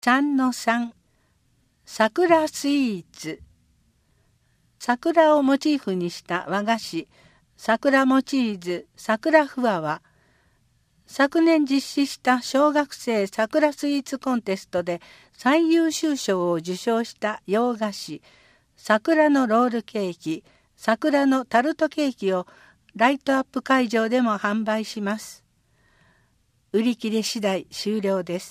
3-3桜スイーツ。桜をモチーフにした和菓子、桜もチーズ、桜ふわは、昨年実施した小学生桜スイーツコンテストで最優秀賞を受賞した洋菓子、桜のロールケーキ、桜のタルトケーキをライトアップ会場でも販売します。売り切れ次第終了です。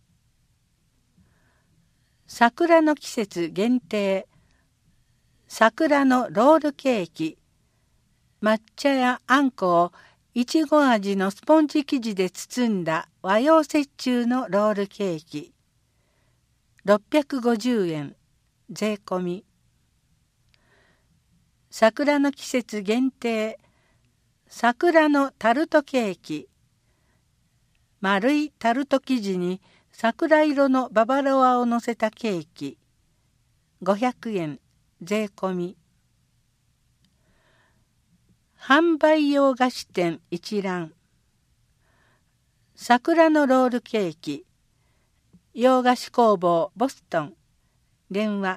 桜の季節限定、桜のロールケーキ、抹茶やあんこをいちご味のスポンジ生地で包んだ和洋折衷のロールケーキ、650円、税込み。桜の季節限定、桜のタルトケーキ、丸いタルト生地に桜色のババロアを乗せたケーキ、500円、税込み。販売洋菓子店一覧。桜のロールケーキ、洋菓子工房ボストン、電話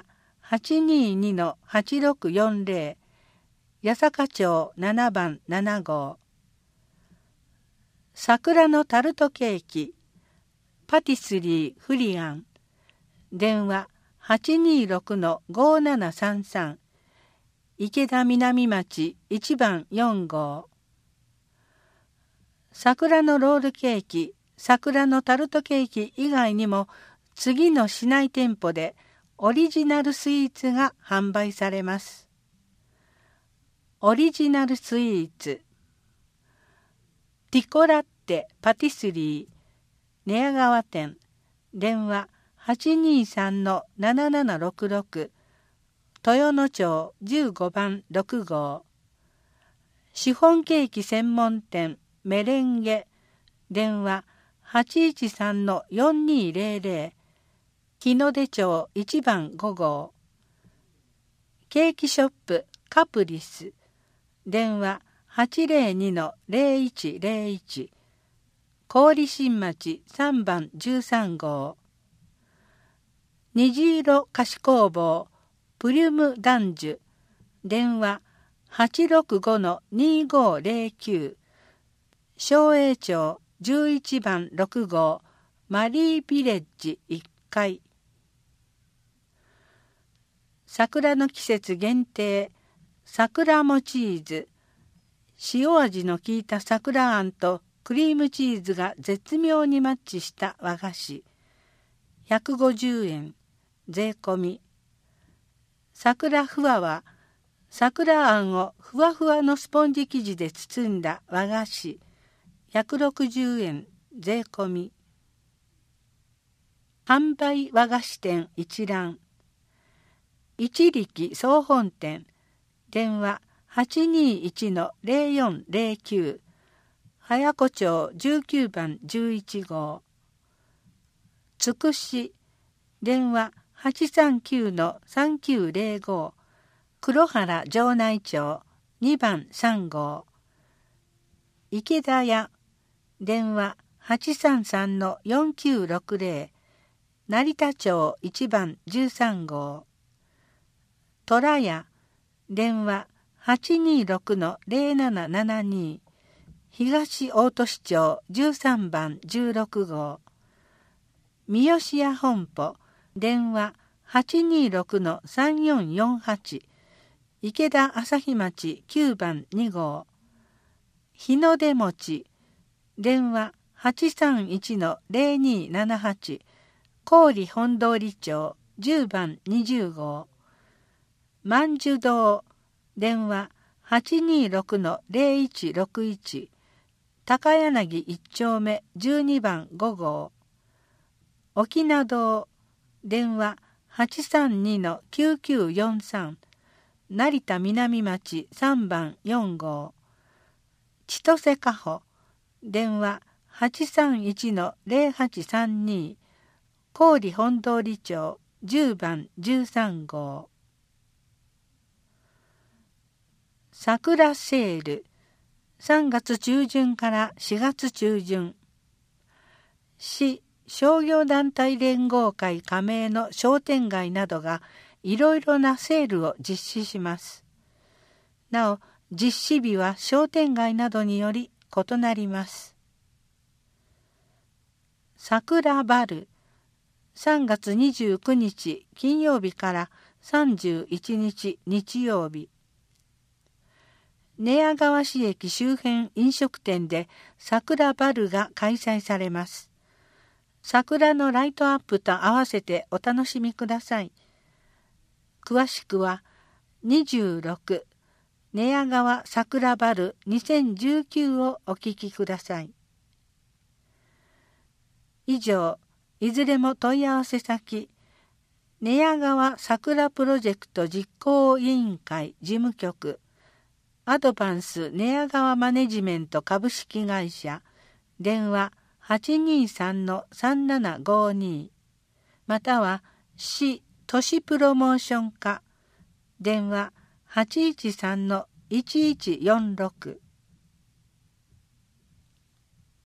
822-8640、八坂町7番7号。桜のタルトケーキ、パティスリーフリアン、電話 826-5733、池田南町1番4号。桜のロールケーキ、桜のタルトケーキ以外にも次の市内店舗でオリジナルスイーツが販売されます。オリジナルスイーツ、ティコラッテパティスリー寝屋川店、電話 823-7766、豊野町15番6号。シフォンケーキ専門店メレンゲ、電話 813-4200、日の出町1番5号。ケーキショップカプリス、電話 802-0101、郡新町3番13号。虹色菓子工房プリュムダンジュ、電話 865-2509、松栄町11番6号マリービレッジ1階。桜の季節限定、桜もチーズ、塩味の効いた桜あんとクリームチーズが絶妙にマッチした和菓子、150円、税込み。桜ふわは、桜あんをふわふわのスポンジ生地で包んだ和菓子、160円、税込み。販売和菓子店一覧。一力総本店、電話 821-0409、早子町19番11号。つくし、電話 839-3905、黒原城内町2番3号。池田屋、電話 833-4960、成田町1番13号。虎屋、電話 826-0772、東大都市町13番16号。三好屋本舗、電話 826-3448、池田朝日町9番2号。日の出餅、電話 831-0278、郡本通町10番20号。万寿堂、電話 826-0161、高柳1丁目12番5号。沖縄堂、電話 832-9943、成田南町3番4号。千歳かほ、電話 831-0832、郡本通町10番13号。桜セール、3月中旬から4月中旬。市商業団体連合会加盟の商店街などがいろいろなセールを実施します。なお、実施日は商店街などにより異なります。桜バル、3月29日金曜日から31日日曜日。寝屋川市駅周辺飲食店で桜バルが開催されます。桜のライトアップと合わせてお楽しみください。詳しくは26寝屋川桜バル2019をお聞きください。以上、いずれも問い合わせ先、寝屋川桜プロジェクト実行委員会事務局、アドバンス寝屋川マネジメント株式会社、電話 823-3752、または市都市プロモーション課、電話 813-1146